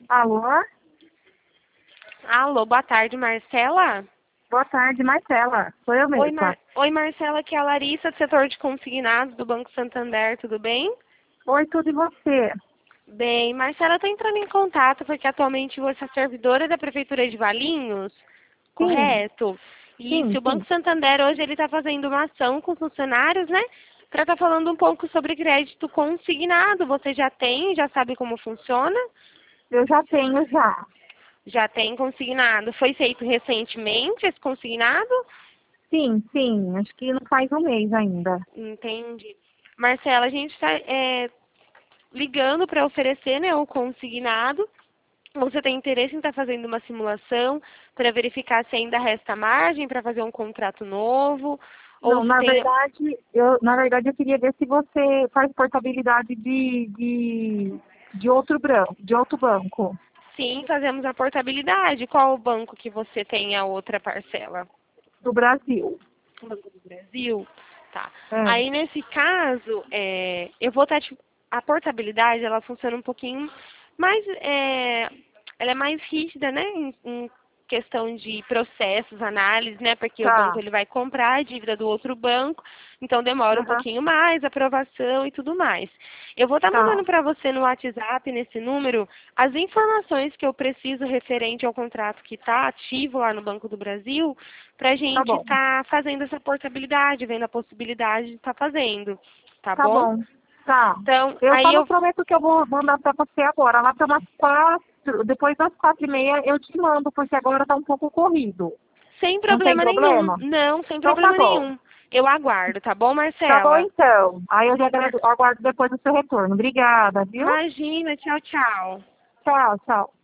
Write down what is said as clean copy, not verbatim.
Alô? Alô, boa tarde, Marcela. Boa tarde, Marcela. Sou eu mesma. Oi, Marcela, aqui é a Larissa, do setor de consignados do Banco Santander, tudo bem? Oi, tudo e você? Bem, Marcela, estou entrando em contato porque atualmente você é servidora da Prefeitura de Valinhos, Sim, correto? sim, Isso, o Banco sim. Santander hoje ele está fazendo uma ação com os funcionários, né? Para estar falando um pouco sobre crédito consignado. Você já tem, já sabe como funciona? Eu já tenho já. Já tem consignado. Foi feito recentemente esse consignado? Sim, sim. Acho que não faz um mês ainda. Entendi. Marcela, a gente está ligando para oferecer, né, o consignado. Você tem interesse em estar fazendo uma simulação para verificar se ainda resta margem para fazer um contrato novo? Ou Não, se tem. na verdade eu queria ver se você faz portabilidade de outro banco. Sim, fazemos a portabilidade. Qual o banco que você tem a outra parcela? Do Brasil. O Banco do Brasil? Tá. É, Aí, nesse caso, eu vou estar. A portabilidade, ela funciona um pouquinho mais. Ela é mais rígida, né? Em questão de processos, análise, né? Porque o banco tá. ele vai comprar a dívida do outro banco, então demora um Aham, pouquinho mais, aprovação e tudo mais. Eu vou estar tá. mandando para você no WhatsApp, nesse número, as informações que eu preciso referente ao contrato que está ativo lá no Banco do Brasil, para a Tá gente bom. estar fazendo essa portabilidade, vendo a possibilidade de estar fazendo, tá Tá bom? bom. Tá. Então, Eu aí só não eu, prometo que eu vou mandar pra você agora. Lá para umas 4, depois das 4:30 eu te mando, porque agora tá um pouco corrido. sem Não tem problema nenhum, problema? não, sem Então tá problema bom. nenhum. Eu aguardo, tá bom, Tá bom Marcela? então. Aí eu já aguardo depois do seu retorno. Obrigada, viu? Imagina, tchau, tchau. Tchau, tchau.